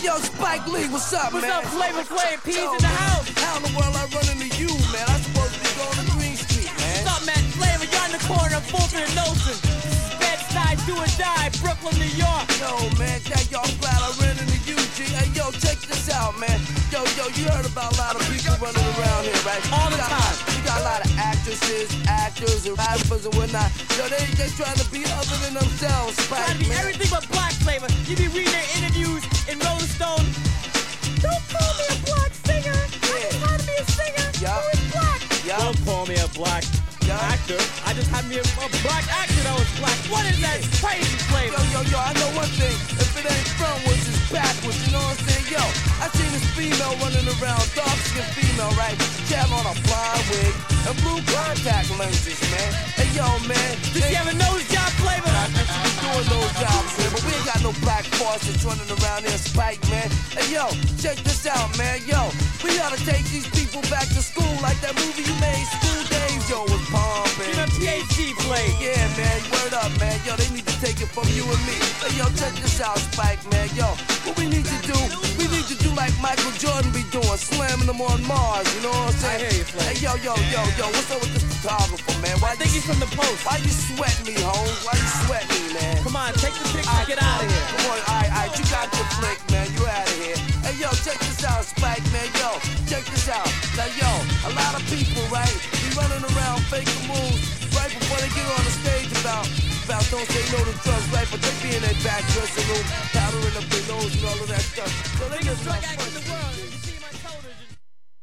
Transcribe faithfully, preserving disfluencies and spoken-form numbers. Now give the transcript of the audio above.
yo, Spike Lee, what's up, what's man? What's up, Flavor Flav? P's in the house. How in the world I run into you, man? I'm supposed to be going to Green Street, man. What's up, man? Flavor, you're in the corner of Fulton and Nelson. Bed-Stuy, do or die, Brooklyn, New York. Yo, man, thank y'all glad I ran into you, G. Hey, yo, check this out, man. Yo, yo, you heard about a lot of people running around here, right? All the got, time. We got a lot of actresses, actors, and rappers and whatnot. Yo, they they trying to be other than themselves, Spike, trying to be man. everything but black, Flavor. You be reading their interviews in Rolling Stone. Don't call me a black singer. Yeah. I just want to be a singer Yup. who is black. Yup. Don't call me a black Yup. actor. I just had me a, a black actor that was black. What is that crazy, Flavor? Yo, yo, yo, I know one thing. If it ain't frontwards, it's backwards. You know what I'm saying? Yo, I seen this female running around, dark-skinned female, right? She had on a blonde wig and blue contact lenses, man. Hey, yo, man. Did she have a nose job, Flavor? I think she be doing those jobs, man. But we ain't got no black faucets running around here, Spike, man. Hey, yo, check this out, man. Yo, we gotta take these people back to school like that movie you made, School Days, yo, was pumping. Give him P H D, Flavor. Yeah, man, word up, man. Yo, they need to take it from you and me. Hey, yo, check this out, Spike, man. Yo, what we need to do, we need to do like Michael Jordan be doing, slamming them on Mars, you know what I'm saying? I hear you, Flavor. Hey, yo, yo, yo, yo, what's up with this photographer, man? Why I think you, he's from the Post. why you sweating me, Holmes? Why you sweating me, man? Come on, take the picture, Alright, get out of here. Come on, alright, alright, you got your flick, man. You out of here. Hey, yo, check this out, Spike, man. Yo, check this out. Now, yo, a lot of people, right, be running around faking moves right before they get on the stage about, about don't say no to drugs, right? But they be in their back dressing room, powdering up their nose and all of that stuff. So they Biggest just drug act in the world.